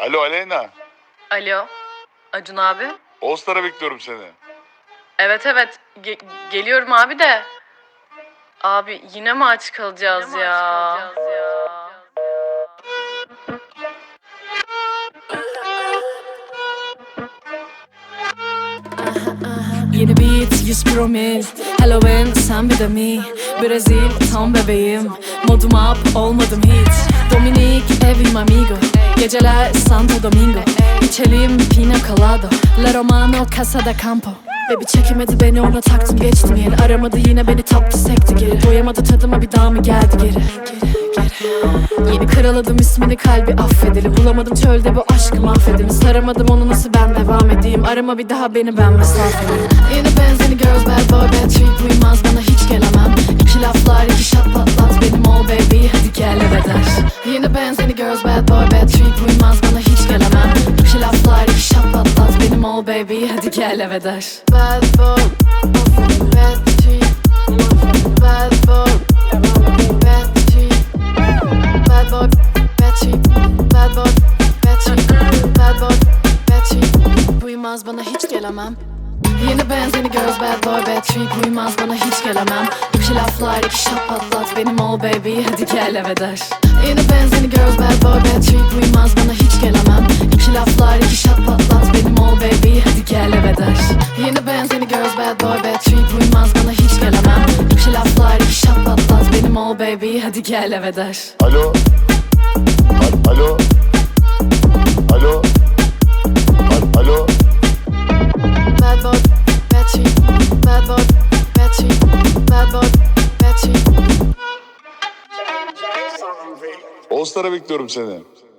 Alo Aleyna. Alo, Acun abi. All Star'a bekliyorum seni. Evet evet, geliyorum abi de. Abi yine mi aç kalacağız ya? Yeni beat 100 promil Halloween sen bir de mi? Brezil tam bebeğim Modum up olmadım hiç Dominik evim amigo Geceler Santo Domingo İçelim pina colada La Romano Casa da Campo Baby çekemedi beni ona taktım geçtim yeri Aramadı yine beni taptı sekti geri Doyamadı tadıma bir daha mı geldi geri Yeni karaladım ismini kalbi affedeli Bulamadım çölde bu aşkı mahvedeni Saramadım onu nasıl ben devam edeyim Arama bir daha beni ben mesafeli Yeni benzini girls bad boy bad trip Uymaz bana hiç gelemem İki laflar iki şat patlat benim all baby hadi gel eve der Yeni benzini girls bad boy bad trip Uymaz bana hiç gelemem İki laflar iki şat patlat benim all baby hadi gel eve der Bad boy bad trip Bad boy bad trip Bad boy, bad cheap, bad boy, bad cheap, bad boy, bad cheap Uymaz bana hiç gelemem Yeni benzini girls bad boy bad trip Uymaz bana hiç gelemem İki laflar iki şap patlat benim all baby hadi gel eve der Yeni benzini girls bad boy bad trip Uymaz bana hiç gelemem İki laflar iki şap patlat benim all baby hadi gel eve der Yeni benzini girls bad boy bad trip Uymaz bana hiç gelemem İki laflar iki şap patlat benim all baby hadi gel eve der Alo. Alo. Alo. Alo. Bad boy, bad cheap, bad boy, bad cheap, bad boy, bad cheap All Star'a bekliyorum seni.